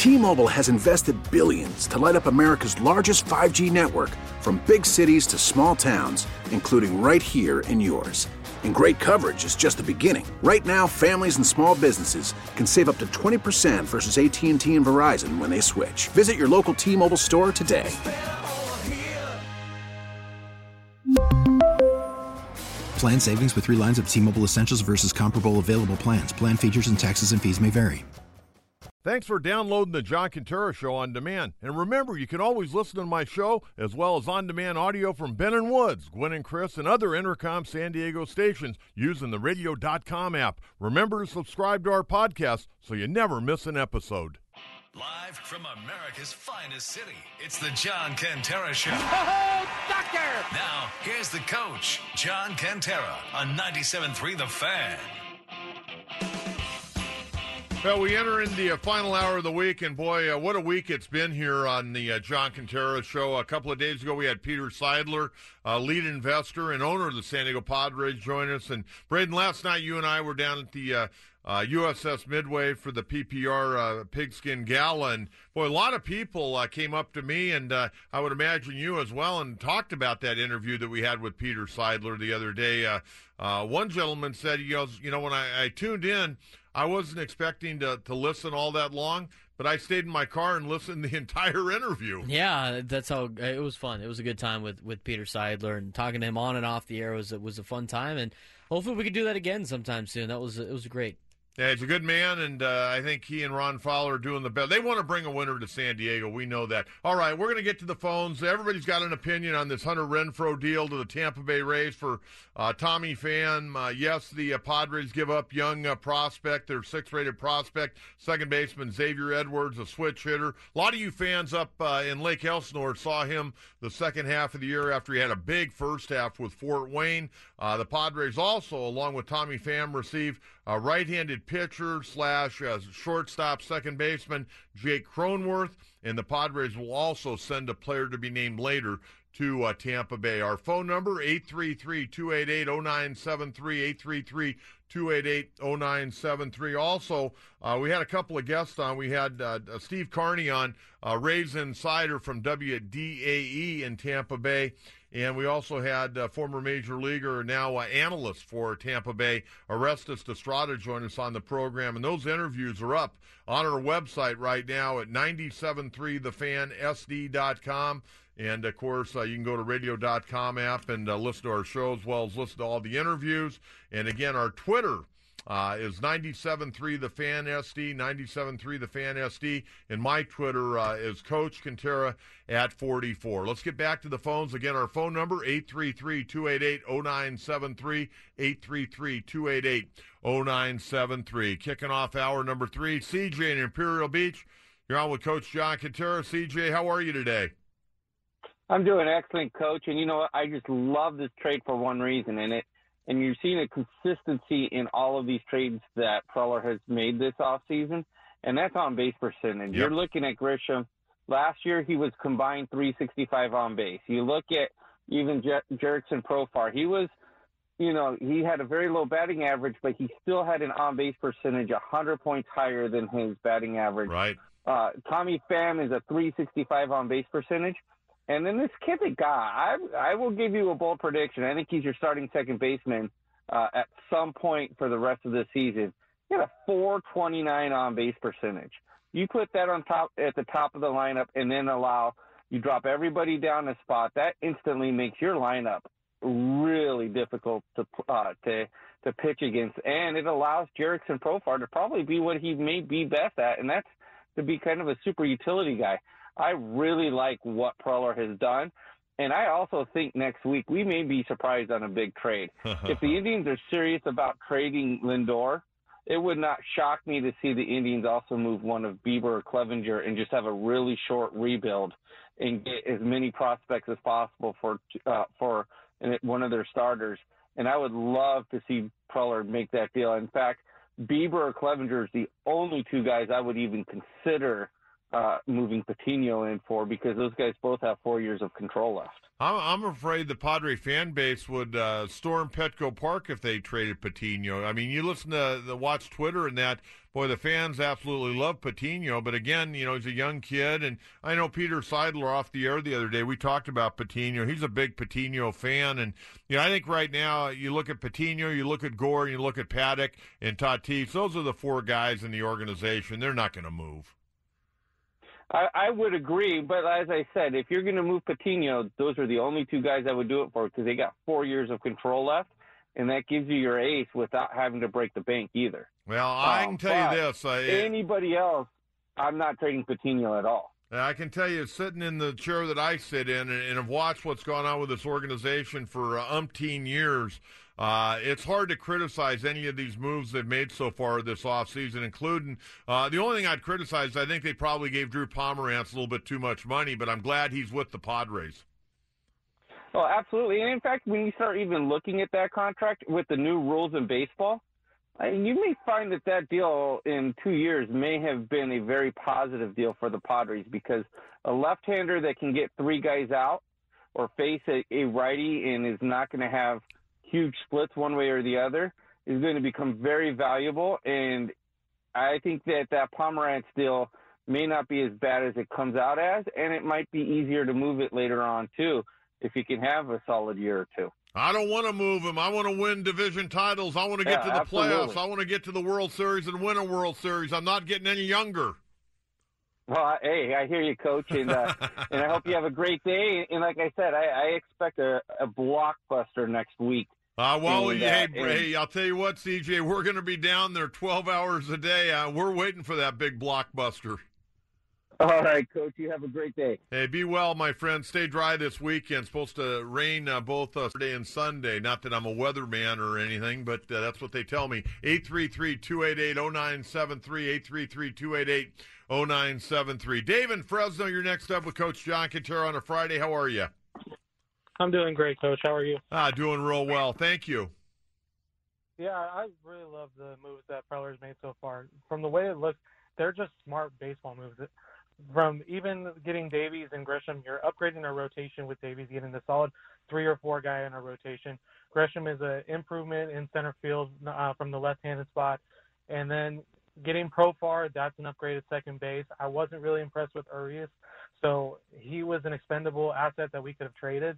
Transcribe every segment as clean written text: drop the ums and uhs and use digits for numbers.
T-Mobile has invested billions to light up America's largest 5G network, from big cities to small towns, including right here in yours. And great coverage is just the beginning. Right now, families and small businesses can save up to 20% versus AT&T and Verizon when they switch. Visit your local T-Mobile store today. Plan savings with 3 lines of T-Mobile Essentials versus comparable available plans. Plan features and taxes and fees may vary. Thanks for downloading the John Quintero Show on demand. And remember, you can always listen to my show as well as on-demand audio from Ben & Woods, Gwen and Chris, and other Intercom San Diego stations using the radio.com app. Remember to subscribe to our podcast so you never miss an episode. Live from America's finest city, it's the John Quintero Show. Oh, doctor! Now, here's the coach, John Quintero, on 97.3 The Fan. Well, we enter in the final hour of the week, and boy, what a week it's been here on the John Quintero Show. A couple of days ago, we had Peter Seidler, lead investor and owner of the San Diego Padres, join us. And, Braden, last night you and I were down at the USS Midway for the PPR Pigskin Gala, and, boy, a lot of people came up to me, and I would imagine you as well, and talked about that interview that we had with Peter Seidler the other day. One gentleman said, he goes, you know, when I tuned in, I wasn't expecting to listen all that long, but I stayed in my car and listened the entire interview. Yeah, that's how it was fun. It was a good time with Peter Seidler, and talking to him on and off the air was a fun time, and hopefully we could do that again sometime soon. It was great. Yeah, he's a good man, and I think he and Ron Fowler are doing the best. They want to bring a winner to San Diego. We know that. All right, we're going to get to the phones. Everybody's got an opinion on this Hunter Renfroe deal to the Tampa Bay Rays for Tommy Pham. Yes, the Padres give up young prospect, their 6th-rated prospect, second baseman Xavier Edwards, a switch hitter. A lot of you fans up in Lake Elsinore saw him the second half of the year after he had a big first half with Fort Wayne. The Padres also, along with Tommy Pham, receive a right-handed pitcher / shortstop second baseman Jake Cronenworth, and the Padres will also send a player to be named later to Tampa Bay. Our phone number, 833-288-0973, 833-288-0973. Also, we had a couple of guests on. We had Steve Carney on, Rays Insider from WDAE in Tampa Bay. And we also had former Major Leaguer, now analyst for Tampa Bay, Orestes Estrada, join us on the program. And those interviews are up on our website right now at 973thefansd.com. And, of course, you can go to radio.com app and listen to our show as well as listen to all the interviews. And, again, our Twitter is 97.3 The Fan SD, 97.3 The Fan SD, and my Twitter is Coach Quintero at 44. Let's get back to the phones. Again, our phone number, 833-288-0973, 833-288-0973. Kicking off hour number 3, CJ in Imperial Beach. You're on with Coach John Quintero. CJ, how are you today? I'm doing excellent, Coach. And, you know, I just love this trade for one reason, and you're seeing a consistency in all of these trades that Preller has made this offseason, and that's on base percentage. Yep. You're looking at Grisham. Last year, he was combined 365 on base. You look at even Jurickson Profar. He was, you know, he had a very low batting average, but he still had an on-base percentage 100 points higher than his batting average. Right. Tommy Pham is a 365 on-base percentage. And then this Kippick guy, I will give you a bold prediction. I think he's your starting second baseman at some point for the rest of the season. He had a 429 on-base percentage. You put that at the top of the lineup, and then you drop everybody down a spot. That instantly makes your lineup really difficult to pitch against, and it allows Jurickson Profar to probably be what he may be best at, and that's to be kind of a super utility guy. I really like what Preller has done, and I also think next week we may be surprised on a big trade. If the Indians are serious about trading Lindor, it would not shock me to see the Indians also move one of Bieber or Clevenger and just have a really short rebuild and get as many prospects as possible for one of their starters. And I would love to see Preller make that deal. In fact, Bieber or Clevenger is the only two guys I would even consider moving Patino in for, because those guys both have 4 years of control left. I'm afraid the Padre fan base would storm Petco Park if they traded Patino. I mean, you listen to watch Twitter and that, boy, the fans absolutely love Patino. But again, he's a young kid, and I know Peter Seidler off the air the other day, we talked about Patino. He's a big Patino fan, and I think right now you look at Patino, you look at Gore, you look at Paddock and Tatis. Those are the four guys in the organization. They're not going to move. I would agree, but as I said, if you're going to move Patino, those are the only two guys I would do it for, because they got 4 years of control left, and that gives you your ace without having to break the bank either. Well, I can tell you this. Anybody else, I'm not trading Patino at all. I can tell you, sitting in the chair that I sit in and have watched what's gone on with this organization for umpteen years, it's hard to criticize any of these moves they've made so far this offseason, including the only thing I'd criticize, I think they probably gave Drew Pomerantz a little bit too much money, but I'm glad he's with the Padres. Oh, absolutely. And in fact, when you start even looking at that contract with the new rules in baseball, you may find that deal in 2 years may have been a very positive deal for the Padres, because a left-hander that can get three guys out or face a righty and is not going to have huge splits one way or the other is going to become very valuable. And I think that Pomerantz deal may not be as bad as it comes out as, and it might be easier to move it later on too, if he can have a solid year or two. I don't want to move him. I want to win division titles. I want to get to the playoffs. I want to get to the World Series and win a World Series. I'm not getting any younger. Well, hey, I hear you, Coach, and I hope you have a great day. And like I said, I expect a blockbuster next week. Hey, I'll tell you what, CJ, we're going to be down there 12 hours a day. We're waiting for that big blockbuster. All right, Coach, you have a great day. Hey, be well, my friend. Stay dry this weekend. Supposed to rain both Saturday and Sunday. Not that I'm a weatherman or anything, but that's what they tell me. 833-288-0973, 833-288-0973. Dave in Fresno, you're next up with Coach John Quintero on a Friday. How are you? I'm doing great, Coach. How are you? Doing real well. Thank you. Yeah, I really love the moves that Preller's made so far. From the way it looks, they're just smart baseball moves. From even getting Davies and Grisham, you're upgrading our rotation with Davies, getting the solid 3 or 4 guy in our rotation. Grisham is an improvement in center field from the left-handed spot. And then getting Profar, that's an upgraded second base. I wasn't really impressed with Urias, so he was an expendable asset that we could have traded.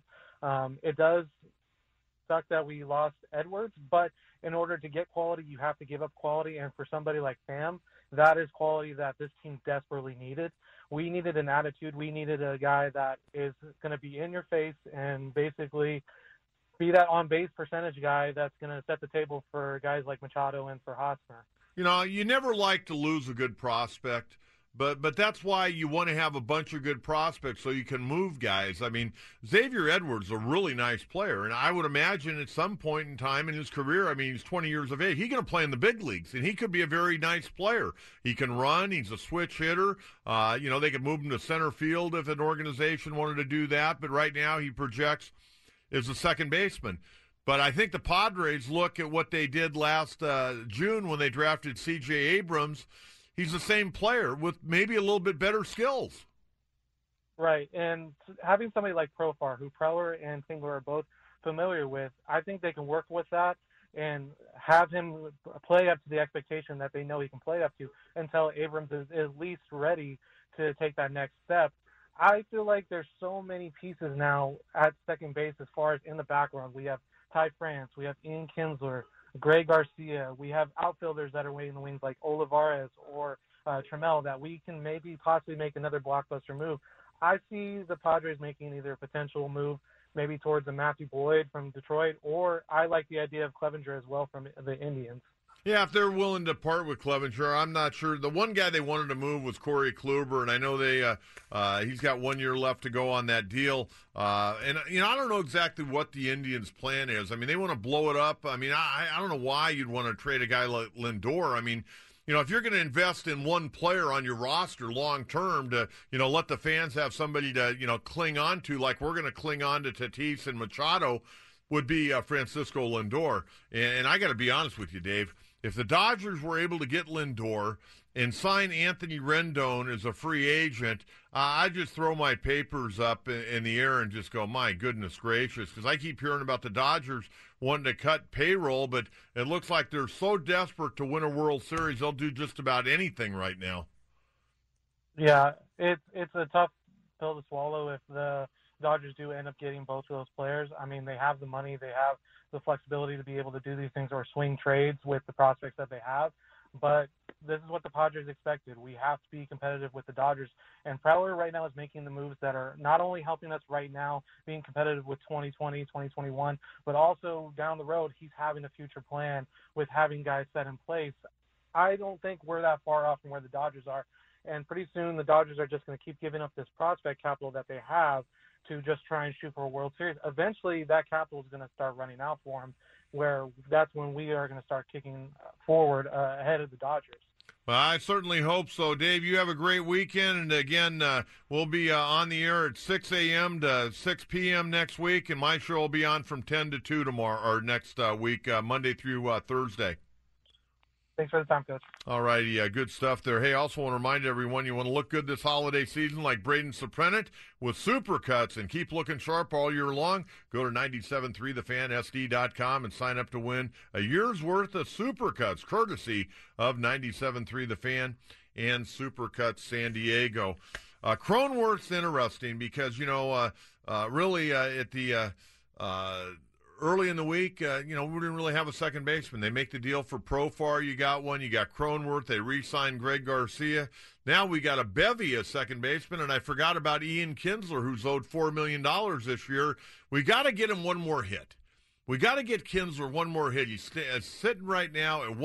It does suck that we lost Edwards, but in order to get quality, you have to give up quality. And for somebody like Sam, that is quality that this team desperately needed. We needed an attitude. We needed a guy that is going to be in your face and basically be that on-base percentage guy that's going to set the table for guys like Machado and for Hosmer. You never like to lose a good prospect, but that's why you want to have a bunch of good prospects so you can move guys. I mean, Xavier Edwards is a really nice player, and I would imagine at some point in time in his career, he's 20 years of age, he's going to play in the big leagues, and he could be a very nice player. He can run. He's a switch hitter. They could move him to center field if an organization wanted to do that, but right now he projects as a second baseman. But I think the Padres look at what they did last June when they drafted C.J. Abrams. He's the same player with maybe a little bit better skills. Right, and having somebody like Profar, who Preller and Tingler are both familiar with, I think they can work with that and have him play up to the expectation that they know he can play up to until Abrams is at least ready to take that next step. I feel like there's so many pieces now at second base as far as in the background. We have Ty France, we have Ian Kinsler, Greg Garcia. We have outfielders that are waiting in the wings like Olivares or Trammell that we can maybe possibly make another blockbuster move. I see the Padres making either a potential move maybe towards a Matthew Boyd from Detroit, or I like the idea of Clevenger as well from the Indians. Yeah, if they're willing to part with Clevenger, I'm not sure. The one guy they wanted to move was Corey Kluber, and I know he's got 1 year left to go on that deal. And I don't know exactly what the Indians' plan is. They want to blow it up. I don't know why you'd want to trade a guy like Lindor. If you're going to invest in one player on your roster long term to, let the fans have somebody to, cling on to, like we're going to cling on to Tatis and Machado, would be Francisco Lindor. And I got to be honest with you, Dave. If the Dodgers were able to get Lindor and sign Anthony Rendon as a free agent, I just throw my papers up in the air and just go, my goodness gracious, because I keep hearing about the Dodgers wanting to cut payroll, but it looks like they're so desperate to win a World Series, they'll do just about anything right now. Yeah, it's a tough pill to swallow if the Dodgers do end up getting both of those players. I mean, they have the money, they have the flexibility to be able to do these things or swing trades with the prospects that they have. But this is what the Padres expected. We have to be competitive with the Dodgers. And Preller right now is making the moves that are not only helping us right now being competitive with 2020, 2021, but also down the road he's having a future plan with having guys set in place. I don't think we're that far off from where the Dodgers are. And pretty soon the Dodgers are just going to keep giving up this prospect capital that they have to just try and shoot for a World Series. Eventually that capital is going to start running out for them, where that's when we are going to start kicking forward ahead of the Dodgers. Well, I certainly hope so. Dave, you have a great weekend. And, again, we'll be on the air at 6 a.m. to 6 p.m. next week, and my show will be on from 10 to 2 tomorrow or next week, Monday through Thursday. Thanks for the time, Coach. All righty, good stuff there. Hey, also want to remind everyone you want to look good this holiday season like Braden Soprenet with Supercuts and keep looking sharp all year long. Go to 973thefansd.com and sign up to win a year's worth of Supercuts, courtesy of 97.3 The Fan and Supercuts San Diego. Cronenworth's interesting because, really at the early in the week, we didn't really have a second baseman. They make the deal for Profar. You got one. You got Cronenworth. They re-signed Greg Garcia. Now we got a bevy of second baseman, and I forgot about Ian Kinsler, who's owed $4 million this year. We got to get him one more hit. We got to get Kinsler one more hit. He's sitting right now at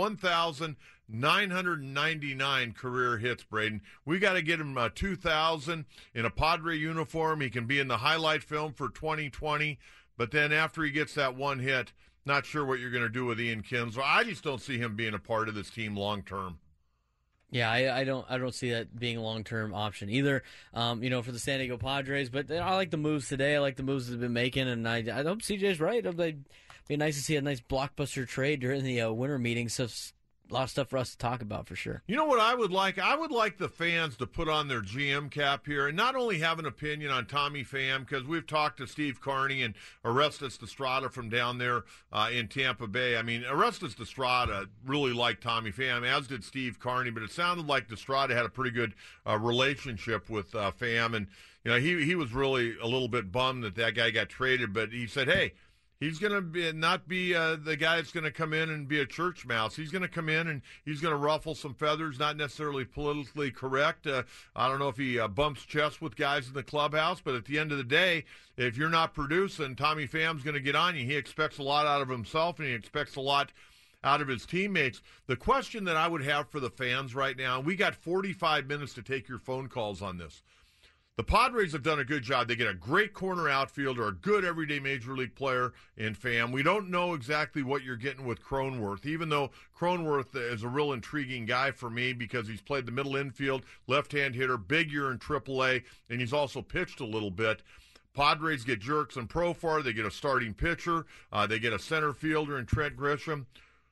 1,999 career hits, Braden. We got to get him 2,000 in a Padre uniform. He can be in the highlight film for 2020. But then after he gets that one hit, not sure what you're going to do with Ian Kinsler. I just don't see him being a part of this team long term. Yeah, I don't see that being a long-term option either, for the San Diego Padres. But I like the moves today. I like the moves they've been making, and I hope CJ's right. It'd be nice to see a nice blockbuster trade during the winter meeting. So a lot of stuff for us to talk about for sure. You know what I would like? I would like the fans to put on their GM cap here and not only have an opinion on Tommy Pham, because we've talked to Steve Carney and Orestes Destrada from down there in Tampa Bay. I mean, Orestes Destrada really liked Tommy Pham, as did Steve Carney, but it sounded like Destrada had a pretty good relationship with Pham, and he was really a little bit bummed that guy got traded, but he said, hey, he's going to not be the guy that's going to come in and be a church mouse. He's going to come in and he's going to ruffle some feathers, not necessarily politically correct. I don't know if he bumps chests with guys in the clubhouse, but at the end of the day, if you're not producing, Tommy Pham's going to get on you. He expects a lot out of himself, and he expects a lot out of his teammates. The question that I would have for the fans right now, we got 45 minutes to take your phone calls on this. The Padres have done a good job. They get a great corner outfielder, a good everyday major league player in Pham. We don't know exactly what you're getting with Cronenworth, even though Cronenworth is a real intriguing guy for me because he's played the middle infield, left-hand hitter, big year in AAA, and he's also pitched a little bit. Padres get Jerks and Profar. They get a starting pitcher. They get a center fielder in Trent Grisham.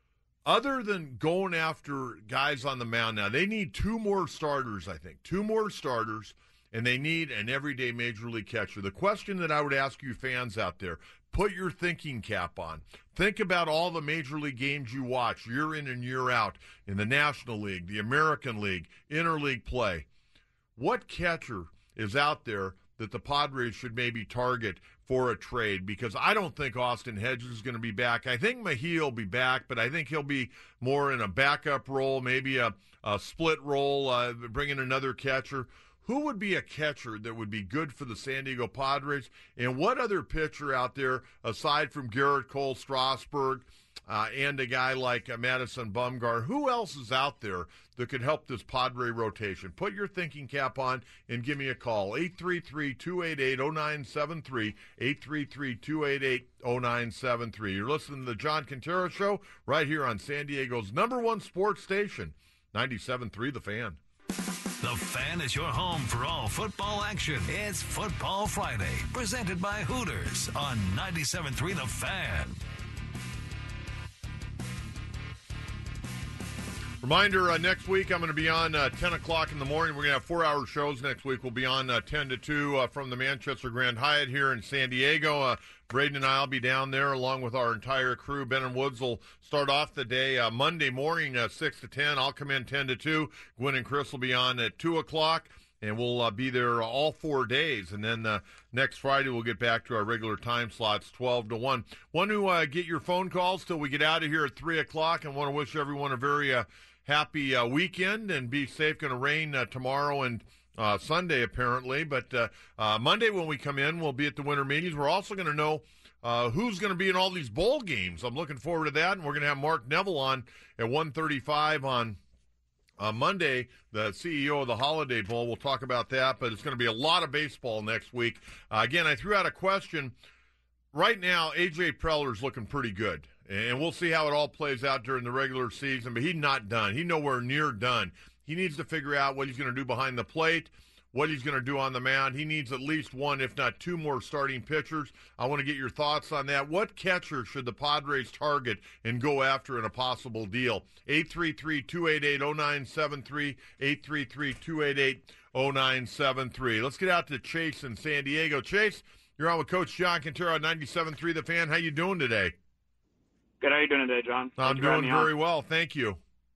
Other than going after guys on the mound now, they need two more starters, I think. Two more starters. And they need an everyday major league catcher. The question that I would ask you fans out there, put your thinking cap on. Think about all the major league games you watch year in and year out in the National League, the American League, interleague play. What catcher is out there that the Padres should maybe target for a trade? Because I don't think Austin Hedges is going to be back. I think Mejia will be back, but I think he'll be more in a backup role, maybe a split role, bringing another catcher. Who would be a catcher that would be good for the San Diego Padres? And what other pitcher out there, aside from Garrett Cole, Strasburg, and a guy like Madison Bumgarner, who else is out there that could help this Padre rotation? Put your thinking cap on and give me a call. 833-288-0973, 833-288-0973. You're listening to the John Quintero Show right here on San Diego's #1 sports station, 97.3 The Fan. The Fan is your home for all football action. It's Football Friday, presented by Hooters on 97.3 The Fan. Reminder, next week I'm going to be on 10 o'clock in the morning. We're going to have 4-hour shows next week. We'll be on 10 to 2 from the Manchester Grand Hyatt here in San Diego. Braden and I will be down there along with our entire crew. Ben and Woods will start off the day Monday morning 6 to 10. I'll come in 10 to 2. Gwen and Chris will be on at 2 o'clock. And we'll be there all 4 days. And then next Friday, we'll get back to our regular time slots, 12 to 1. Want to get your phone calls till we get out of here at 3 o'clock, and want to wish everyone a very happy weekend and be safe. Going to rain tomorrow and Sunday, apparently. But Monday when we come in, we'll be at the winter meetings. We're also going to know who's going to be in all these bowl games. I'm looking forward to that. And we're going to have Mark Neville on at 1:35 on Monday, the CEO of the Holiday Bowl. We'll talk about that, but it's going to be a lot of baseball next week. Again, I threw out a question. Right now, A.J. Preller's looking pretty good, and we'll see how it all plays out during the regular season, but he's not done. He's nowhere near done. He needs to figure out what he's going to do behind the plate, what he's going to do on the mound. He needs at least one, if not two more starting pitchers. I want to get your thoughts on that. What catcher should the Padres target and go after in a possible deal? 833-288-0973, 833-288-0973. Let's get out to Chase in San Diego. Chase, you're on with Coach John Quintero on 97.3 The Fan. How you doing today? Good. How are you doing today, John? I'm doing very well. Thank you.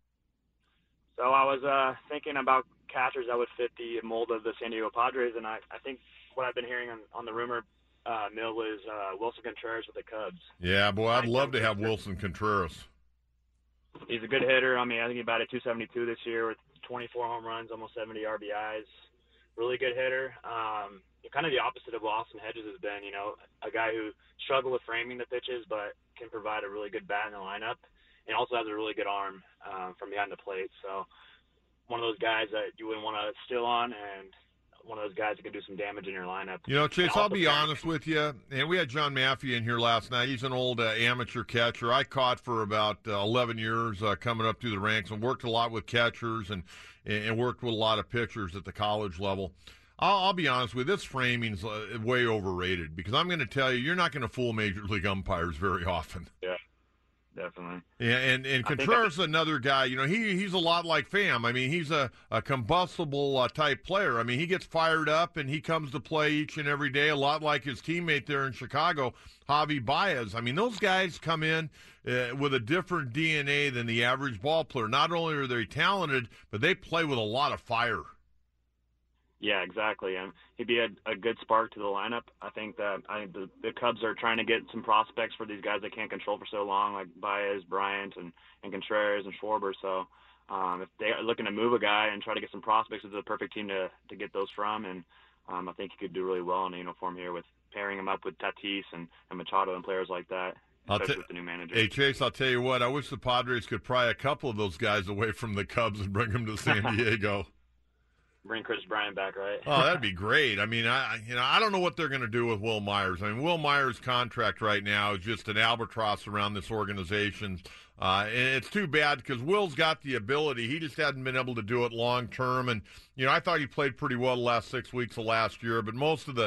So I was thinking about catchers that would fit the mold of the San Diego Padres, and I think what I've been hearing on the rumor mill is Wilson Contreras with the Cubs. Yeah, boy, I'd love to have Wilson Contreras. He's a good hitter. I mean, I think he batted .272 this year with 24 home runs, almost 70 RBIs. Really good hitter. Kind of the opposite of what Austin Hedges has been, a guy who struggled with framing the pitches but can provide a really good bat in the lineup and also has a really good arm from behind the plate. So one of those guys that you wouldn't want to steal on, and one of those guys that can do some damage in your lineup. Chase, I'll be honest with you, and we had John Maffey in here last night. He's an old amateur catcher. I caught for about 11 years coming up through the ranks and worked a lot with catchers and worked with a lot of pitchers at the college level. I'll be honest with you, this framing's way overrated because I'm going to tell you, you're not going to fool major league umpires very often. Yeah. Definitely. Yeah, and Contreras is another guy. He's a lot like Pham. I mean, he's a combustible type player. I mean, he gets fired up and he comes to play each and every day, a lot like his teammate there in Chicago, Javi Baez. I mean, those guys come in with a different DNA than the average ball player. Not only are they talented, but they play with a lot of fire. Yeah, exactly. And he'd be a good spark to the lineup. I think the Cubs are trying to get some prospects for these guys they can't control for so long, like Baez, Bryant, and Contreras and Schwarber. So if they're looking to move a guy and try to get some prospects, it's the perfect team to get those from. And I think he could do really well in a uniform here with pairing him up with Tatis and Machado and players like that, especially with the new manager. Hey, Chase, I'll tell you what. I wish the Padres could pry a couple of those guys away from the Cubs and bring them to San Diego. Bring Chris Bryant back, right? Oh, that'd be great. I mean, I don't know what they're going to do with Will Myers. I mean, Will Myers' contract right now is just an albatross around this organization. And it's too bad because Will's got the ability. He just hasn't been able to do it long term. And, I thought he played pretty well the last 6 weeks of last year. But most of the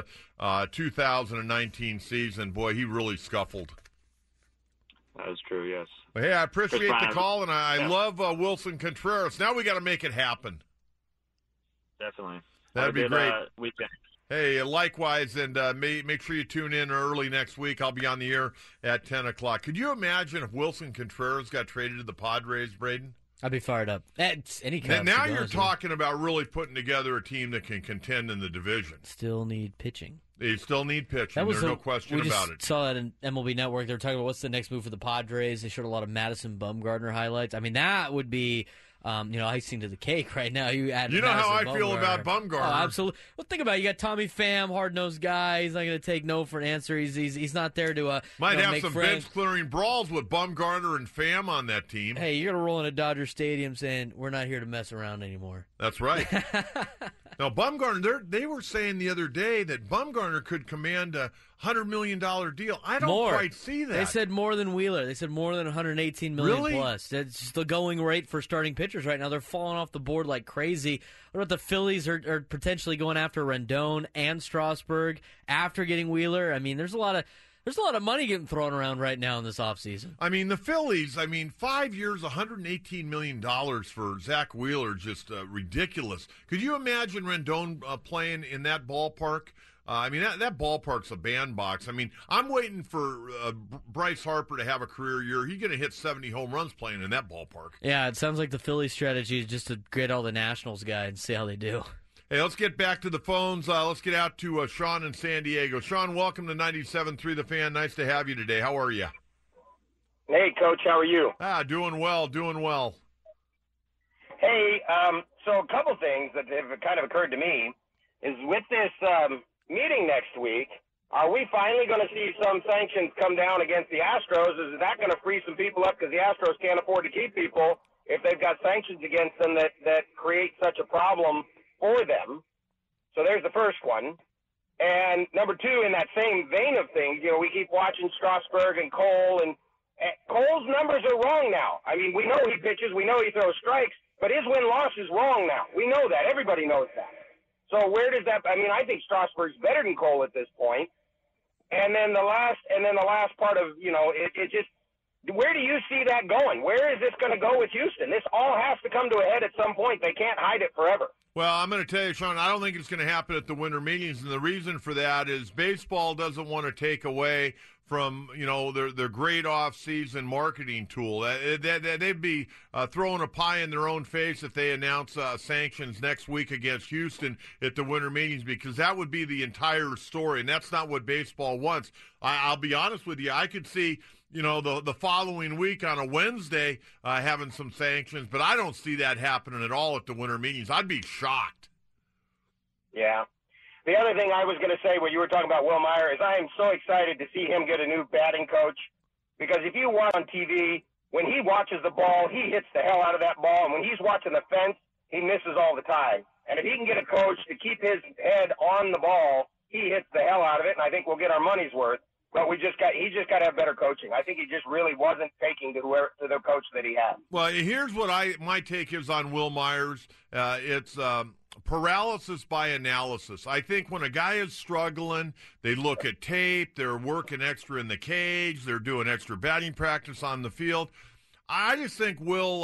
2019 season, boy, he really scuffled. That is true, yes. Well, hey, I appreciate the call, and I love Wilson Contreras. Now we got to make it happen. Definitely. That'd be great. Weekend. Hey, likewise, and make sure you tune in early next week. I'll be on the air at 10 o'clock. Could you imagine if Wilson Contreras got traded to the Padres, Braden? I'd be fired up. That's any Cubs, now you're talking about really putting together a team that can contend in the division. Still need pitching. They still need pitching. There's no question about it. We saw that in MLB Network. They were talking about what's the next move for the Padres. They showed a lot of Madison Bumgarner highlights. I mean, that would be icing to the cake right now. You know how I feel about Bumgarner. Oh, absolutely. Well, think about it. You got Tommy Pham, hard-nosed guy. He's not going to take no for an answer. He's not there to might have make some friends. bench-clearing brawls with Bumgarner and Pham on that team. Hey, you're going to roll into Dodger Stadium saying, we're not here to mess around anymore. That's right. Now, Bumgarner, they were saying the other day that Bumgarner could command a $100 million deal. I don't quite see that. They said more than Wheeler. They said more than $118 million plus. That's the going rate for starting pitchers right now. They're falling off the board like crazy. What about the Phillies are potentially going after Rendon and Strasburg after getting Wheeler? I mean, there's a lot of There's a lot of money getting thrown around right now in this offseason. I mean, the Phillies, 5 years, $118 million for Zach Wheeler, just ridiculous. Could you imagine Rendon playing in that ballpark? That ballpark's a bandbox. I'm waiting for Bryce Harper to have a career year. He's going to hit 70 home runs playing in that ballpark. Yeah, it sounds like the Phillies' strategy is just to get all the Nationals guys and see how they do. Hey, let's get back to the phones. Let's get out to Sean in San Diego. Sean, welcome to 97.3 The Fan. Nice to have you today. How are you? Hey, Coach. How are you? Doing well. Hey, so a couple things that have kind of occurred to me is with this meeting next week, are we finally going to see some sanctions come down against the Astros? Is that going to free some people up because the Astros can't afford to keep people if they've got sanctions against them that create such a problem for them? So there's the first one. And number two, in that same vein of things, we keep watching Strasburg and Cole, and Cole's numbers are wrong now. We know he pitches, we know he throws strikes, but his win-loss is wrong now. We know that. Everybody knows that. So where does that? I think Strasburg's better than Cole at this point. And then the last part of it just, where do you see that going? Where is this going to go with Houston? This all has to come to a head at some point. They can't hide it forever. Well, I'm going to tell you, Sean, I don't think it's going to happen at the winter meetings, and the reason for that is baseball doesn't want to take away from their great off-season marketing tool. They'd be throwing a pie in their own face if they announce sanctions next week against Houston at the winter meetings, because that would be the entire story, and that's not what baseball wants. I'll be honest with you, I could see the following week on a Wednesday having some sanctions, but I don't see that happening at all at the winter meetings. I'd be shocked. Yeah. The other thing I was going to say when you were talking about Will Meyer is I am so excited to see him get a new batting coach, because if you watch on TV, when he watches the ball, he hits the hell out of that ball, and when he's watching the fence, he misses all the time. And if he can get a coach to keep his head on the ball, he hits the hell out of it, and I think we'll get our money's worth. But he just got to have better coaching. I think he just really wasn't taking to the coach that he had. Well, here's what my take is on Will Myers. It's paralysis by analysis. I think when a guy is struggling, they look at tape, they're working extra in the cage, they're doing extra batting practice on the field. I just think Will,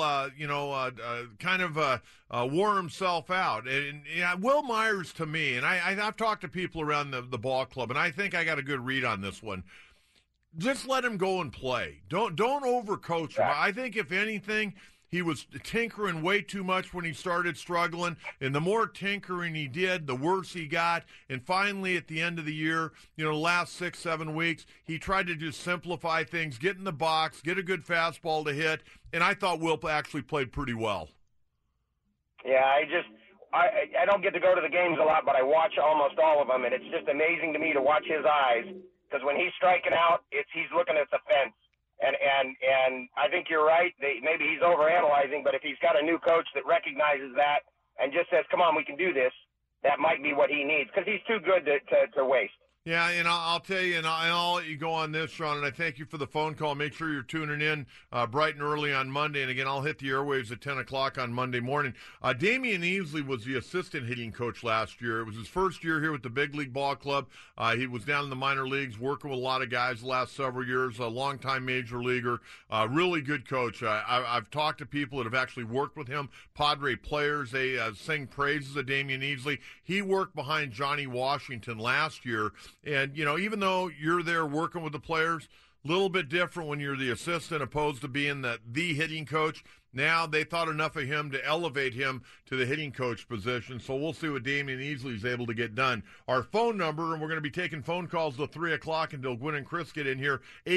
wore himself out. And Will Myers, to me, and I've talked to people around the ball club, and I think I got a good read on this one. Just let him go and play. Don't overcoach him. I think, if anything, he was tinkering way too much when he started struggling, and the more tinkering he did, the worse he got. And finally, at the end of the year, last 6-7 weeks, he tried to just simplify things, get in the box, get a good fastball to hit, and I thought Will actually played pretty well. Yeah, I don't get to go to the games a lot, but I watch almost all of them, and it's just amazing to me to watch his eyes, because when he's striking out, he's looking at the fence. And I think you're right. Maybe he's overanalyzing, but if he's got a new coach that recognizes that and just says, come on, we can do this, that might be what he needs, because he's too good to waste. Yeah, and I'll tell you, and I'll let you go on this, Sean, and I thank you for the phone call. Make sure you're tuning in bright and early on Monday. And, again, I'll hit the airwaves at 10 o'clock on Monday morning. Damian Easley was the assistant hitting coach last year. It was his first year here with the Big League Ball Club. He was down in the minor leagues working with a lot of guys the last several years, a longtime major leaguer, really good coach. I've talked to people that have actually worked with him, Padre players. They sing praises of Damian Easley. He worked behind Johnny Washington last year. And, even though you're there working with the players, a little bit different when you're the assistant opposed to being the hitting coach. Now they thought enough of him to elevate him to the hitting coach position. So we'll see what Damian Easley is able to get done. Our phone number, and we're going to be taking phone calls till 3 o'clock until Gwen and Chris get in here,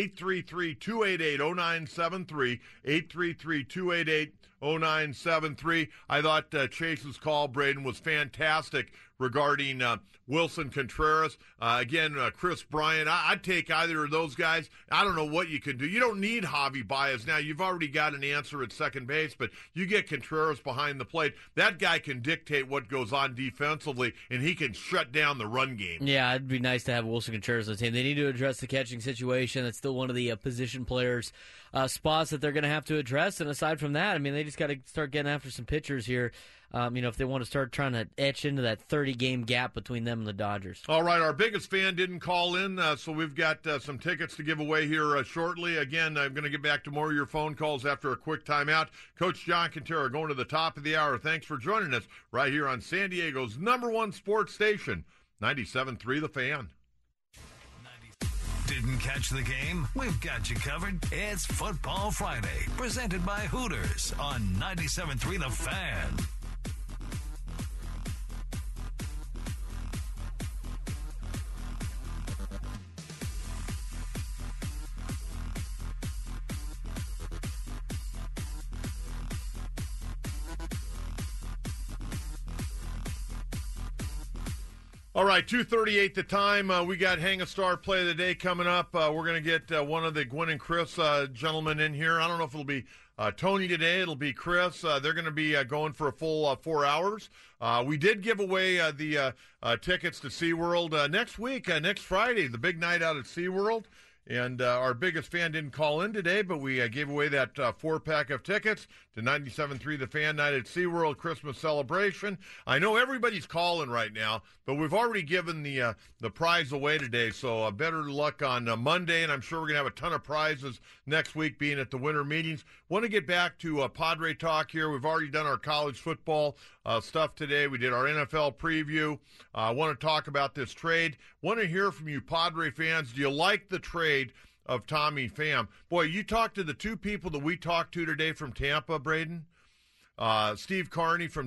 833-288-0973, 833-288-0973. I thought Chase's call, Braden, was fantastic regarding Wilson Contreras. Chris Bryant. I'd take either of those guys. I don't know what you can do. You don't need Javi Baez now. You've already got an answer at second base, but you get Contreras behind the plate. That guy can dictate what goes on defensively, and he can shut down the run game. Yeah, it'd be nice to have Wilson Contreras on the team. They need to address the catching situation. That's still one of the position players' spots that they're going to have to address. And aside from that, they just got to start getting after some pitchers here. if they want to start trying to etch into that 30-game gap between them and the Dodgers. All right, our biggest fan didn't call in, so we've got some tickets to give away here shortly. Again, I'm going to get back to more of your phone calls after a quick timeout. Coach John Quintero going to the top of the hour. Thanks for joining us right here on San Diego's #1 sports station, 97.3 The Fan. Didn't catch the game? We've got you covered. It's Football Friday, presented by Hooters on 97.3 The Fan. All right, 2:38 the time. We got Hang a Star Play of the Day coming up. We're going to get one of the Gwen and Chris gentlemen in here. I don't know if it'll be Tony today. It'll be Chris. They're going to be going for a full 4 hours. We did give away the tickets to SeaWorld next week, next Friday, the big night out at SeaWorld. And our biggest fan didn't call in today, but we gave away that 4-pack of tickets to 97.3 The Fan Night at SeaWorld Christmas celebration. I know everybody's calling right now, but we've already given the prize away today, so better luck on Monday, and I'm sure we're going to have a ton of prizes next week being at the winter meetings. Want to get back to Padre talk here. We've already done our college football stuff today. We did our NFL preview. I want to talk about this trade. Want to hear from you Padre fans. Do you like the trade of Tommy Pham? Boy, you talked to the two people that we talked to today from Tampa, Braden. Steve Carney from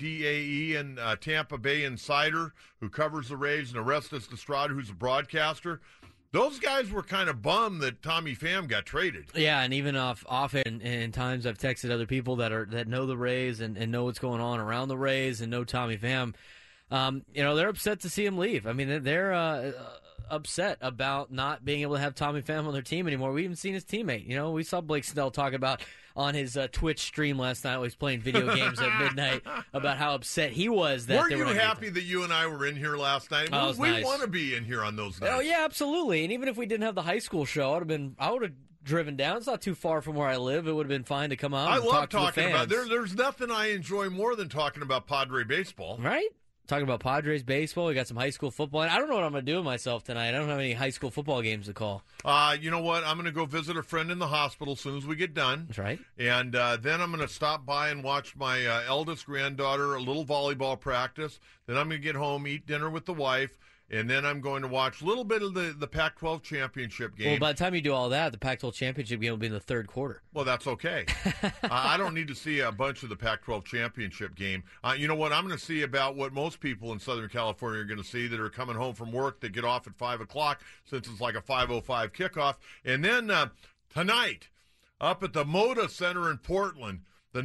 WDAE and Tampa Bay Insider, who covers the Rays, and Orestes Estrada, who's a broadcaster. Those guys were kind of bummed that Tommy Pham got traded. Yeah, and even often in times I've texted other people that know the Rays and know what's going on around the Rays and know Tommy Pham. They're upset to see him leave. I mean, they're upset about not being able to have Tommy Pham on their team anymore. We even seen his teammate. We saw Blake Snell talk about on his Twitch stream last night while he's playing video games at midnight about how upset he was that they were you happy that you and I were in here last night? Oh, we nice. want to be in here on those nights. Oh, yeah, absolutely. And even if we didn't have the high school show, I would have driven down. It's not too far from where I live. It would have been fine to come out and love talk to the fans. about there's nothing I enjoy more than talking about Padre baseball. Right? Talking about Padres baseball. We got some high school football. And I don't know what I'm going to do with myself tonight. I don't have any high school football games to call. You know what? I'm going to go visit a friend in the hospital as soon as we get done. That's right. And then I'm going to stop by and watch my eldest granddaughter a little volleyball practice. Then I'm going to get home, eat dinner with the wife. And then I'm going to watch a little bit of the Pac-12 championship game. Well, by the time you do all that, the Pac-12 championship game will be in the third quarter. Well, that's okay. I don't need to see a bunch of the Pac-12 championship game. You know what? I'm going to see about what most people in Southern California are going to see that are coming home from work that get off at 5 o'clock since it's like a 5:05 kickoff. And then tonight, up at the Moda Center in Portland, the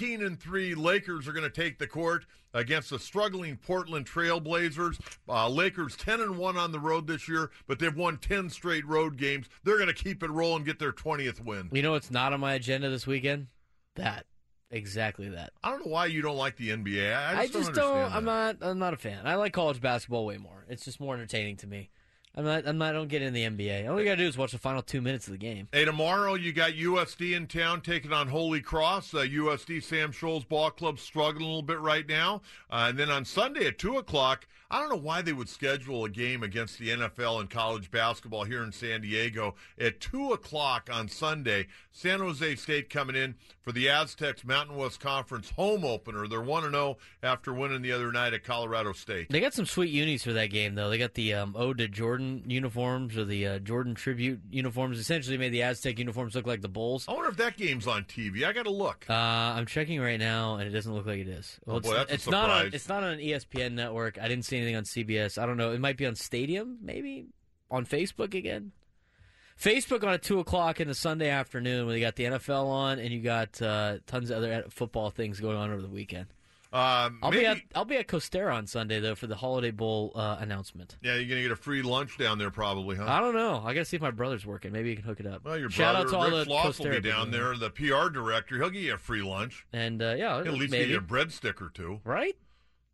19-3 Lakers are going to take the court against the struggling Portland Trailblazers. Lakers 10-1 on the road this year, but they've won 10 straight road games. They're going to keep it rolling, get their 20th win. You know what's not on my agenda this weekend? That. Exactly that. I don't know why you don't like the NBA. I just don't. I'm not a fan. I like college basketball way more. It's just more entertaining to me. I don't get in the NBA. All you got to do is watch the final 2 minutes of the game. Hey, tomorrow you got USD in town taking on Holy Cross. USD Sam Scholl's ball club struggling a little bit right now. And then on Sunday at 2 o'clock, I don't know why they would schedule a game against the NFL and college basketball here in San Diego at 2 o'clock on Sunday. San Jose State coming in for the Aztecs Mountain West Conference home opener. They're 1-0 after winning the other night at Colorado State. They got some sweet unis for that game, though. They got the Ode to Jordan uniforms, or the Jordan tribute uniforms. Essentially made the Aztec uniforms look like the Bulls. I wonder if that game's on TV. I got to look. I'm checking right now, and it doesn't look like it is. Well, boy, that's a it's surprise. It's not on an ESPN network. I didn't see anything on CBS. I don't know. It might be on Stadium, maybe on Facebook again. Facebook on at 2 o'clock in the Sunday afternoon when you got the NFL on, and you got tons of other football things going on over the weekend. I'll be at Costera on Sunday though for the Holiday Bowl announcement. Yeah, you're gonna get a free lunch down there probably, huh? I don't know. I gotta see if my brother's working. Maybe you can hook it up. Well, your Shout brother out to all Rick the Floss will Costera be down people. there, the PR director. He'll get you a free lunch. And He'll at least maybe. get you a breadstick or two. Right?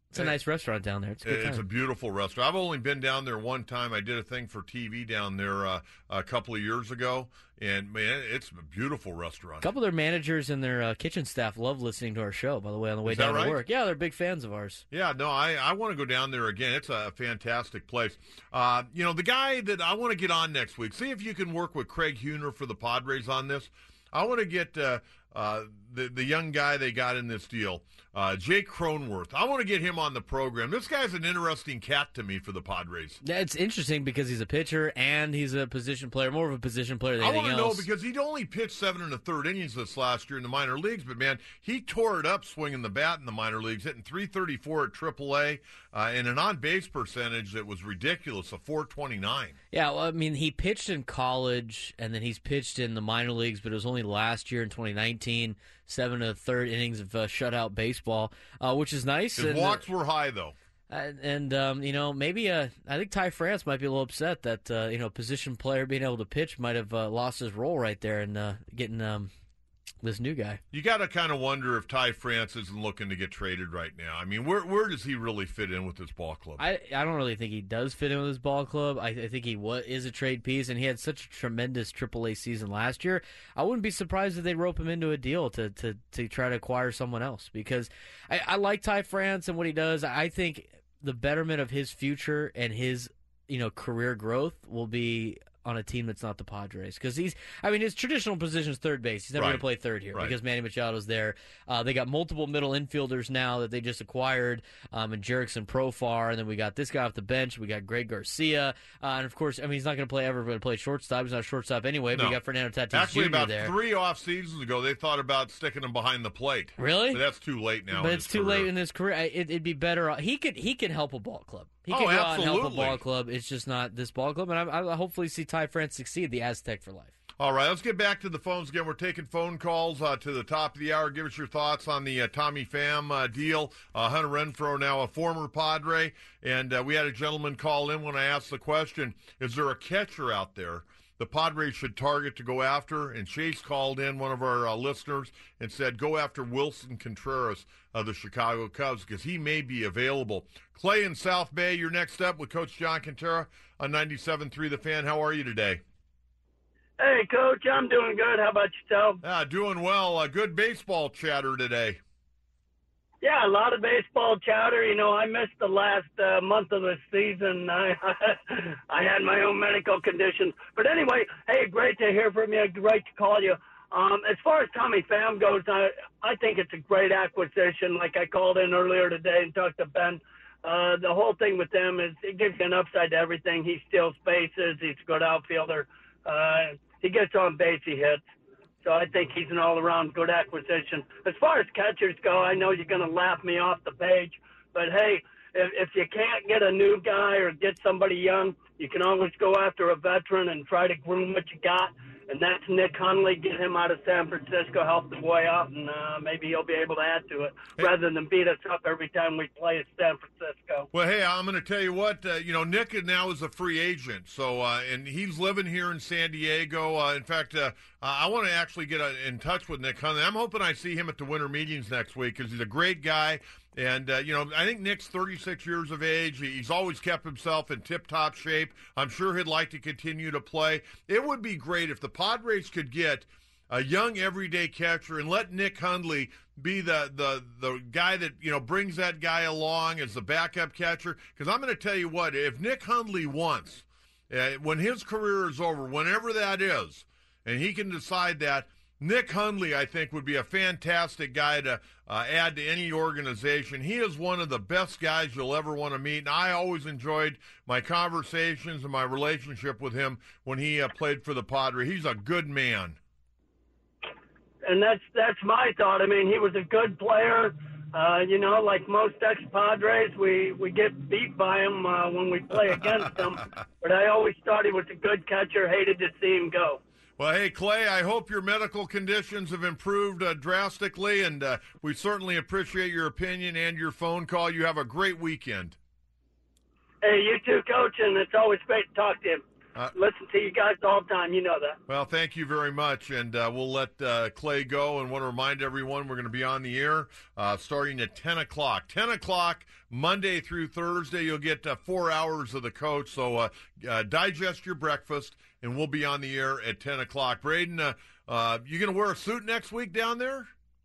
It's a nice restaurant down there. It's a beautiful restaurant. I've only been down there one time. I did a thing for TV down there a couple of years ago, and, man, it's a beautiful restaurant. A couple of their managers and their kitchen staff love listening to our show, by the way, on the way down to work. Yeah, they're big fans of ours. Yeah, no, I want to go down there again. It's a fantastic place. The guy that I want to get on next week, see if you can work with Craig Huner for the Padres on this. I want to get the young guy they got in this deal, Jake Cronenworth. I want to get him on the program. This guy's an interesting cat to me for the Padres. Yeah, it's interesting because he's a pitcher and he's a position player, more of a position player than anything else. I want to know because he'd only pitched 7 1/3 innings this last year in the minor leagues, but, man, he tore it up swinging the bat in the minor leagues, hitting .334 at AAA, and an on-base percentage that was ridiculous, of .429. Yeah, well, I mean, he pitched in college, and then he's pitched in the minor leagues, but it was only last year in 2019, 7 1/3 innings of shutout baseball, which is nice. His walks were high, though. Maybe I think Ty France might be a little upset that, position player being able to pitch might have lost his role right there and getting this new guy. You got to kind of wonder if Ty France isn't looking to get traded right now. I mean, where does he really fit in with this ball club? I don't really think he does fit in with his ball club. I think he is a trade piece, and he had such a tremendous AAA season last year. I wouldn't be surprised if they rope him into a deal to try to acquire someone else because I like Ty France and what he does. I think the betterment of his future and his career growth will be on a team that's not the Padres because his traditional position is third base. He's never going to play third here because Manny Machado's there. They got multiple middle infielders now that they just acquired, and Jerickson Profar, and then we got this guy off the bench. We got Greg Garcia, and of course, he's not going to play shortstop. He's not a shortstop anyway. But we got Fernando Tatis Actually, Jr. about there. 3 off seasons ago, they thought about sticking him behind the plate. Really? But that's too late now. But it's too late in his career. It'd be better. He can help a ball club. He can go out and help a ball club. It's just not this ball club. And I hopefully see Ty France succeed, the Aztec for life. All right, let's get back to the phones again. We're taking phone calls to the top of the hour. Give us your thoughts on the Tommy Pham deal. Hunter Renfroe, now a former Padre. And we had a gentleman call in when I asked the question, is there a catcher out there the Padres should target to go after? And Chase called in, one of our listeners, and said, go after Wilson Contreras of the Chicago Cubs because he may be available. Clay in South Bay, you're next up with Coach John Quintero on 97.3 The Fan. How are you today? Hey, Coach, I'm doing good. How about yourself? Doing well. Good baseball chatter today. Yeah, a lot of baseball chatter. I missed the last month of the season. I had my own medical conditions. But anyway, hey, great to hear from you. Great to call you. As far as Tommy Pham goes, I think it's a great acquisition. Like I called in earlier today and talked to Ben. The whole thing with them is it gives you an upside to everything. He steals bases. He's a good outfielder. He gets on base. He hits. So I think he's an all-around good acquisition. As far as catchers go, I know you're going to laugh me off the page, but hey, if you can't get a new guy or get somebody young, you can always go after a veteran and try to groom what you got. And that's Nick Hundley. Get him out of San Francisco, help the boy out, and maybe he'll be able to add to it rather than beat us up every time we play at San Francisco. Well, hey, I'm going to tell you what, Nick now is a free agent, so and he's living here in San Diego. In fact, I want to actually get in touch with Nick Hundley. I'm hoping I see him at the winter meetings next week because he's a great guy. And, I think Nick's 36 years of age. He's always kept himself in tip-top shape. I'm sure he'd like to continue to play. It would be great if the Padres could get a young everyday catcher and let Nick Hundley be the guy that, brings that guy along as the backup catcher. Because I'm going to tell you what, if Nick Hundley wants, when his career is over, whenever that is, and he can decide that, Nick Hundley, I think, would be a fantastic guy to add to any organization. He is one of the best guys you'll ever want to meet, and I always enjoyed my conversations and my relationship with him when he played for the Padres. He's a good man. And that's my thought. I mean, he was a good player. Like most ex-Padres, we get beat by him when we play against him. But I always thought he was a good catcher, hated to see him go. Well, hey, Clay, I hope your medical conditions have improved drastically, and we certainly appreciate your opinion and your phone call. You have a great weekend. Hey, you too, Coach, and it's always great to talk to you. Listen to you guys all the time. You know that. Well, thank you very much, and we'll let Clay go, and want to remind everyone we're going to be on the air starting at 10 o'clock. 10 o'clock, Monday through Thursday. You'll get 4 hours of the coach, so digest your breakfast, and we'll be on the air at 10 o'clock. Braden, you going to wear a suit next week down there?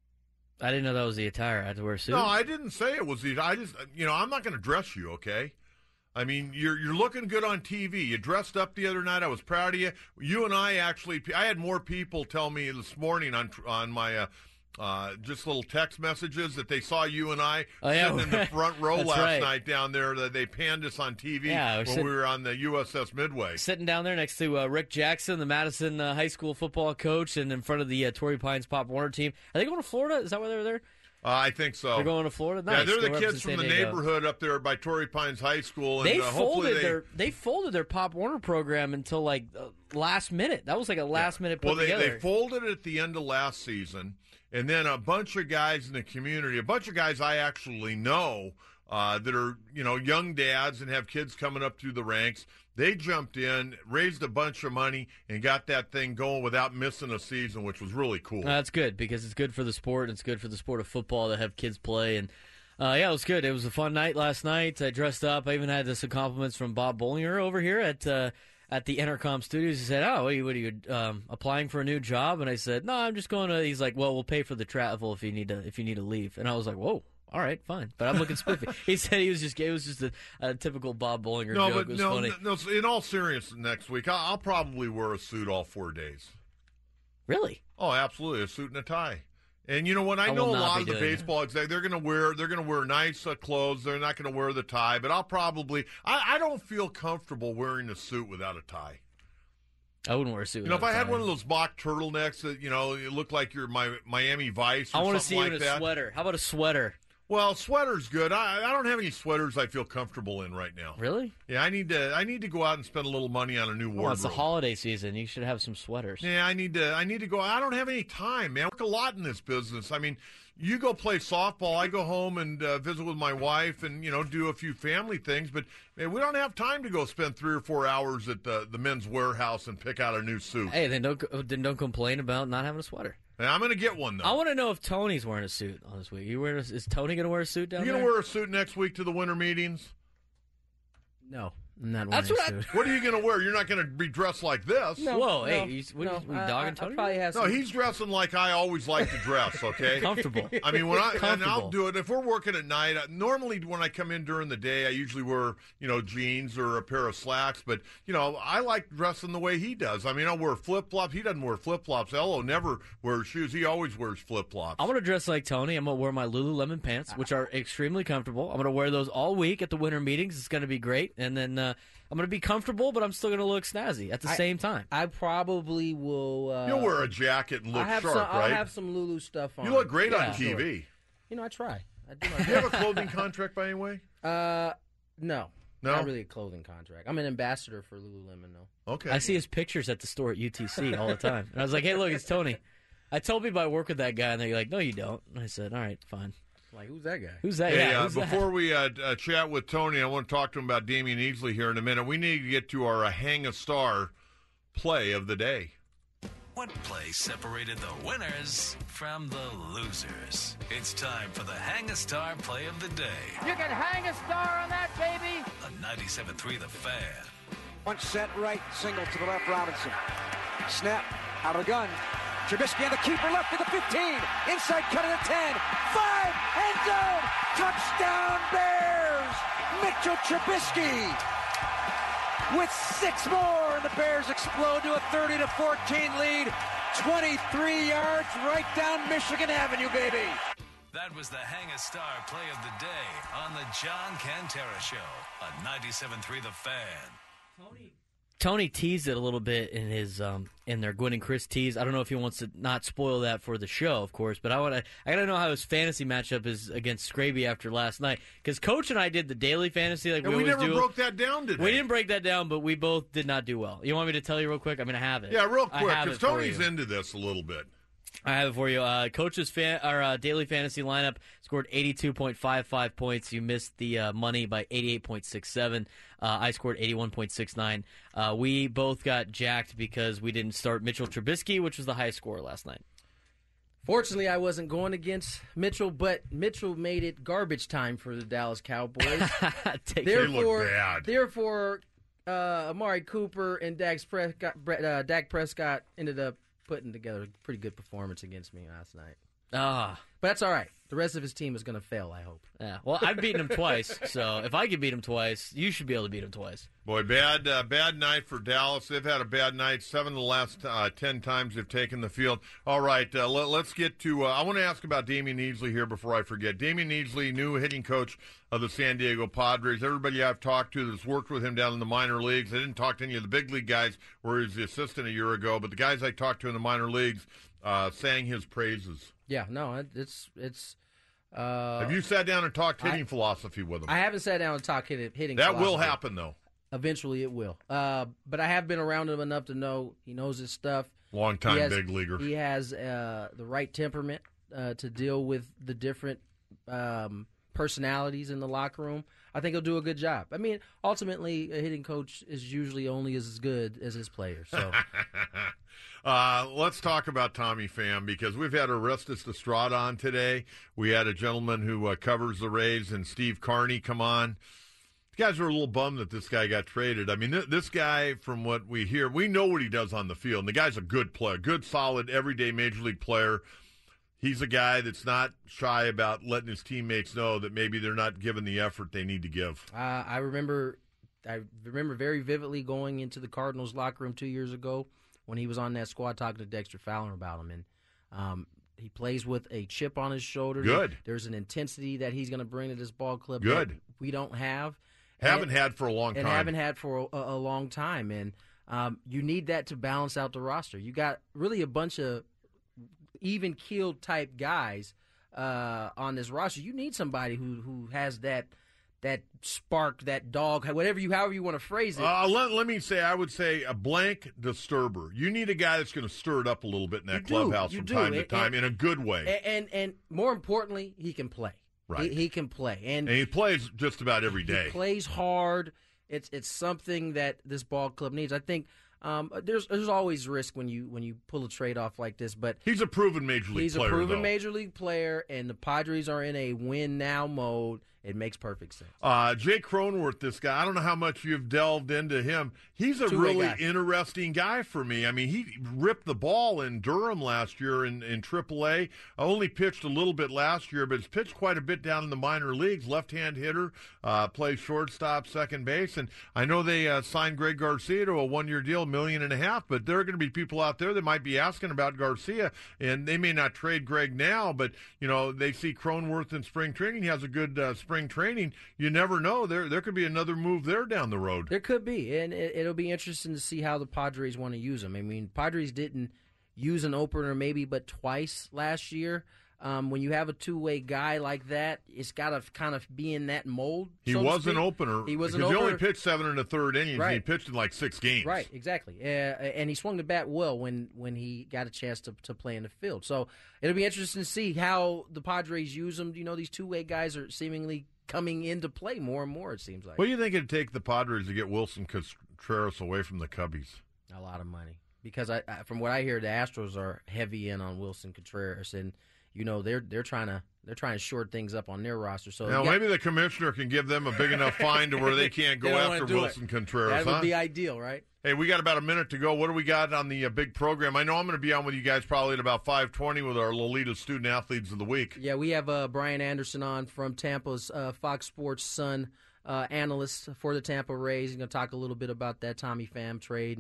I didn't know that was the attire. I had to wear a suit. No, I didn't say it was the. I just, I'm not going to dress you, okay? I mean, you're looking good on TV. You dressed up the other night. I was proud of you. You and I had more people tell me this morning on my just little text messages that they saw you and I sitting in the front row last night down there. That they panned us on TV when we were on the USS Midway. Sitting down there next to Rick Jackson, the Madison High School football coach, and in front of the Torrey Pines Pop Warner team. Are they going to Florida? Is that why they were there? I think so. They're going to Florida? Nice. Yeah, they're the kids from the neighborhood up there by Torrey Pines High School. And they folded their Pop Warner program until like last minute. That was like a last minute put together. They folded it at the end of last season, and then a bunch of guys in the community, a bunch of guys I actually know that are young dads and have kids coming up through the ranks. They jumped in, raised a bunch of money, and got that thing going without missing a season, which was really cool. That's good because it's good for the sport. And it's good for the sport of football to have kids play. And it was good. It was a fun night last night. I dressed up. I even had some compliments from Bob Bollinger over here at the Intercom Studios. He said, "Oh, what are you applying for a new job?" And I said, "No, I'm just going to." He's like, "Well, we'll pay for the travel if you need to leave." And I was like, "Whoa." All right, fine, but I'm looking spiffy. He said it was just a typical Bob Bollinger joke. It was funny. No, in all seriousness, next week I'll probably wear a suit all 4 days. Really? Oh, absolutely, a suit and a tie. And you know what? I know a lot of the baseball execs, they're going to wear nice clothes. They're not going to wear the tie. But I'll probably I don't feel comfortable wearing a suit without a tie. I wouldn't wear a suit. If I had one of those mock turtlenecks that it looked like you're Miami Vice. Or I want to see you like in a sweater. How about a sweater? Well, sweater's good. I don't have any sweaters I feel comfortable in right now. Really? Yeah, I need to go out and spend a little money on a new wardrobe. Well, it's the holiday season. You should have some sweaters. Yeah, I need to go. I don't have any time, man. I work a lot in this business. I mean, you go play softball. I go home and visit with my wife and do a few family things. But man, we don't have time to go spend 3 or 4 hours at the Men's Warehouse and pick out a new suit. Hey, then don't complain about not having a sweater. I'm going to get one, though. I want to know if Tony's wearing a suit on this week. Is Tony going to wear a suit down there? You going to wear a suit next week to the winter meetings? No. I'm not wearing a suit. What are you going to wear? You're not going to be dressed like this. No, whoa, hey, you dogging Tony? No, he's dressing like I always like to dress, okay? Comfortable. I mean, and I'll do it. If we're working at night, normally when I come in during the day, I usually wear, jeans or a pair of slacks. But, I like dressing the way he does. I mean, I'll wear flip-flops. He doesn't wear flip-flops. Elo never wears shoes. He always wears flip-flops. I'm going to dress like Tony. I'm going to wear my Lululemon pants, which are extremely comfortable. I'm going to wear those all week at the winter meetings. It's going to be great. And then I'm going to be comfortable, but I'm still going to look snazzy at the same time. I probably will. You'll wear a jacket and look sharp, right? I'll have some Lulu stuff on. You look great on TV. Sure. I try. I do. Do you have a clothing contract by any way? No. Not really a clothing contract. I'm an ambassador for Lululemon, though. Okay. I see his pictures at the store at UTC all the time. And I was like, hey, look, it's Tony. I told people I work with that guy, and they're like, no, you don't. And I said, all right, fine. Like, who's that guy? Who's that? Hey, yeah, before we chat with Tony, I want to talk to him about Damian Easley here in a minute. We need to get to our Hang a Star play of the day. What play separated the winners from the losers? It's time for the Hang a Star play of the day. You can hang a star on that, baby. On 97.3 The Fan. One set right, single to the left, Robinson. Snap, out of the gun. Trubisky and the keeper left to the 15. Inside cut to the 10. 5, end zone. Touchdown Bears. Mitchell Trubisky with 6 more. And the Bears explode to a 30-14 lead. 23 yards right down Michigan Avenue, baby. That was the Hang a Star play of the day on the John Cantera Show on 97.3 The Fan. Tony teased it a little bit in his in their Gwen and Chris tease. I don't know if he wants to not spoil that for the show, of course, but I gotta know how his fantasy matchup is against Scraby after last night, because Coach and I did the daily fantasy like we always do. We never broke that down today. We didn't break that down, but we both did not do well. You want me to tell you real quick? I mean, I have it. Yeah, real quick, because Tony's into this a little bit. I have it for you. Coach's daily fantasy lineup scored 82.55 points. You missed the money by 88.67. I scored 81.69. We both got jacked because we didn't start Mitchell Trubisky, which was the highest scorer last night. Fortunately, I wasn't going against Mitchell, but Mitchell made it garbage time for the Dallas Cowboys. They look bad. Therefore, Amari Cooper and Dak Prescott ended up putting together a pretty good performance against me last night. But that's all right. The rest of his team is going to fail, I hope. Yeah. Well, I've beaten him twice, so if I can beat him twice, you should be able to beat him twice. Boy, bad night for Dallas. They've had a bad night. 7 of the last 10 times they've taken the field. All right, let's get to I want to ask about Damian Easley here before I forget. Damian Easley, new hitting coach of the San Diego Padres. Everybody I've talked to that's worked with him down in the minor leagues, I didn't talk to any of the big league guys where he was the assistant a year ago, but the guys I talked to in the minor leagues sang his praises. Yeah, no, it's. Have you sat down and talked hitting philosophy with him? I haven't sat down and talked hitting that philosophy. Will happen, though. Eventually it will. But I have been around him enough to know he knows his stuff. Long-time big leaguer. He has the right temperament to deal with the different personalities in the locker room. I think he'll do a good job. I mean, ultimately, a hitting coach is usually only as good as his players. So. Let's talk about Tommy Pham because we've had Orestes Estrada on today. We had a gentleman who covers the Rays and Steve Carney come on. The guys were a little bummed that this guy got traded. I mean, this guy, from what we hear, we know what he does on the field. And the guy's a good player, good, solid, everyday major league player. He's a guy that's not shy about letting his teammates know that maybe they're not giving the effort they need to give. I remember very vividly going into the Cardinals locker room 2 years ago when he was on that squad talking to Dexter Fowler about him. And he plays with a chip on his shoulder. Good. There's an intensity that he's going to bring to this ball club Good. that we don't have. Haven't had for a long time. And haven't had for a long time. And you need that to balance out the roster. You got really a bunch of even-keeled type guys on this roster. You need somebody who has that spark, that dog, however you want to phrase it. Let me say, I would say a blank disturber. You need a guy that's going to stir it up a little bit in that clubhouse from time to time in a good way. And more importantly, he can play. Right. He can play. And he plays just about every day. He plays hard. It's something that this ball club needs. I think there's always risk when you pull a trade off like this, but he's a proven major league player. He's a proven major league player, and the Padres are in a win now mode. It makes perfect sense. Jake Cronenworth, this guy, I don't know how much you've delved into him. He's a really interesting guy for me. I mean, he ripped the ball in Durham last year in AAA. Only pitched a little bit last year, but has pitched quite a bit down in the minor leagues. Left-hand hitter, plays shortstop, second base. And I know they signed Greg Garcia to a one-year deal, $1.5 million, but there are going to be people out there that might be asking about Garcia, and they may not trade Greg now, but, you know, they see Cronenworth in spring training. He has a good spring training. You never know. There could be another move there down the road. There could be, and it'll be interesting to see how the Padres want to use him. I mean, Padres didn't use an opener maybe but twice last year. When you have a two-way guy like that, it's got to kind of be in that mold. He was an opener. He was an opener. He only pitched 7 1/3 innings. Right. And he pitched in like 6 games. Right, exactly. And he swung the bat well when he got a chance to play in the field. So it'll be interesting to see how the Padres use him. You know, these two-way guys are seemingly coming into play more and more, it seems like. What do you think it'd take the Padres to get Wilson Contreras away from the Cubbies? A lot of money. Because I from what I hear, the Astros are heavy in on Wilson Contreras, and you know they're trying to short things up on their roster. So now maybe the commissioner can give them a big enough fine to where they can't go after Wilson Contreras. That would be ideal, right? Hey, we got about a minute to go. What do we got on the big program? I know I'm going to be on with you guys probably at about 5:20 with our Lolita Student Athletes of the Week. Yeah, we have Brian Anderson on from Tampa's Fox Sports Sun analyst for the Tampa Rays. He's going to talk a little bit about that Tommy Pham trade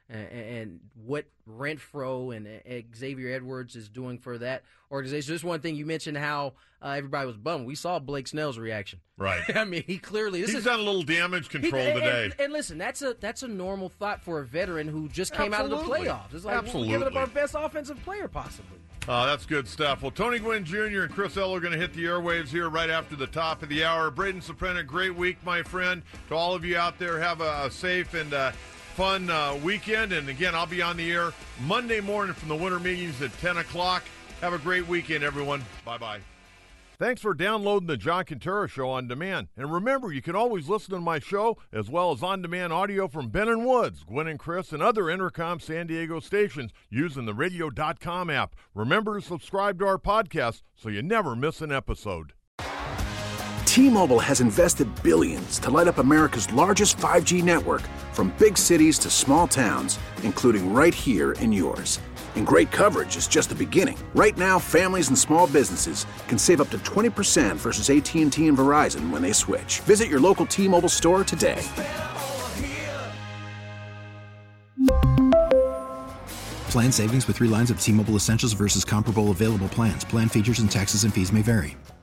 and what Renfroe and Xavier Edwards is doing for that organization. Just one thing, you mentioned how everybody was bummed. We saw Blake Snell's reaction. Right. I mean, he's done a little damage control today. And listen, that's a normal thought for a veteran who just came out of the playoffs. It's like we're giving up our best offensive player possibly. That's good stuff. Well, Tony Gwynn Jr. and Chris Eller are going to hit the airwaves here right after the top of the hour. Braden Soprano, great week, my friend. To all of you out there, have a safe and fun weekend. And again, I'll be on the air Monday morning from the winter meetings at 10 o'clock. Have a great weekend, everyone. Bye-bye. Thanks for downloading the John Quintero Show on demand. And remember, you can always listen to my show as well as on-demand audio from Ben & Woods, Gwen and Chris, and other Intercom San Diego stations using the radio.com app. Remember to subscribe to our podcast so you never miss an episode. T-Mobile has invested billions to light up America's largest 5G network, from big cities to small towns, including right here in yours. And great coverage is just the beginning. Right now, families and small businesses can save up to 20% versus AT&T and Verizon when they switch. Visit your local T-Mobile store today. Plan savings with 3 lines of T-Mobile Essentials versus comparable available plans. Plan features and taxes and fees may vary.